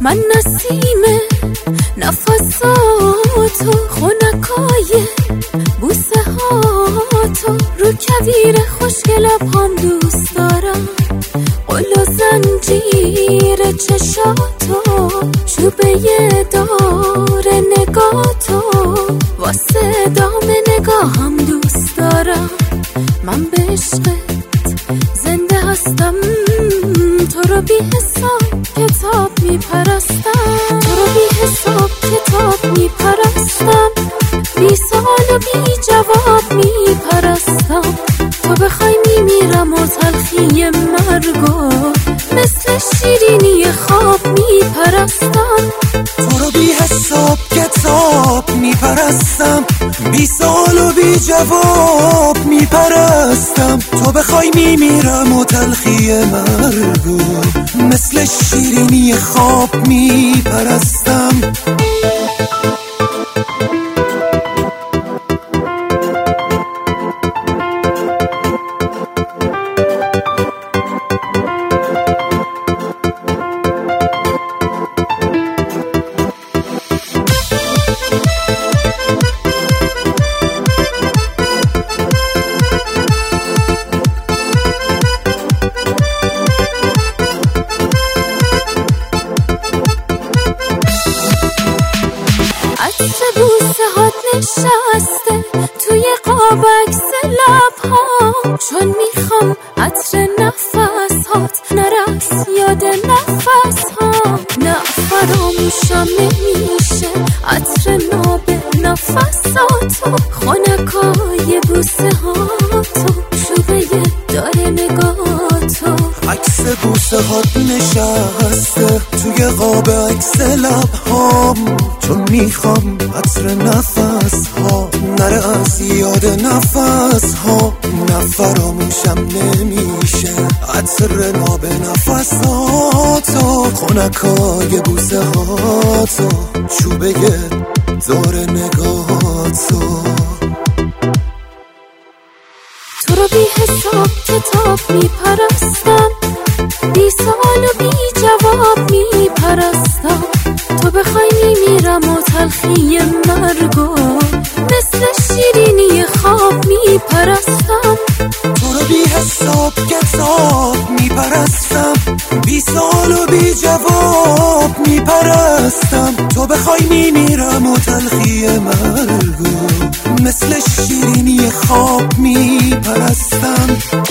من نسیم نفساتو، خونکای بوسه هاتو، رو کویر خوشگل لبهام دوست دارم، قل و زنجیر چشاتو، چوبه دار نگاتو، واسه دام نگاهم دوست دارم. من به عشقت زنده هستم، تو رو بی حساب کتاب میپرستم، تو رو بی حساب کتاب میپرستم، بی سوال و بی جواب میپرستم. تو بخوای میمیرم و تلخی مرگو مثل شیرینی خواب میپرستم. تو رو بی حساب کتاب میپرستم، بی سوال و بی جواب میپرستم. تو بخوای میمیرم و تلخی مرگو مثل شیرینی خواب میپرستم. عطر بوسه هات نشسته توی قاب عکس لبهام، چون میخوام عطر نفس هات نرقص یاد نفس ها. نه فراموشم نمیشه عطر ناب نفساتو، خونکای بوسه هاتو، چوبه دار نگاتو. عکس بوسه هات نشسته توی قاب عکس لبهام، چون میخوام عطر نفس ها نره از یاد نفس ها. نه فراموشم نمیشه عطر ناب نفساتو، خونکای بوسه هاتو، چوبه دور نگاتو. تو رو بی حساب کتاب میپرستم، بی سوال و بی جواب میپرستم. تو بخوای میمیرم و تلخی مرگو مثل شیرینی خواب میپرستم. تو رو بی حساب کتاب میپرستم، بی سوال و بی جواب میپرستم. تو بخوای میمیرم و تلخی مرگو مثل شیرینی خواب میپرستم.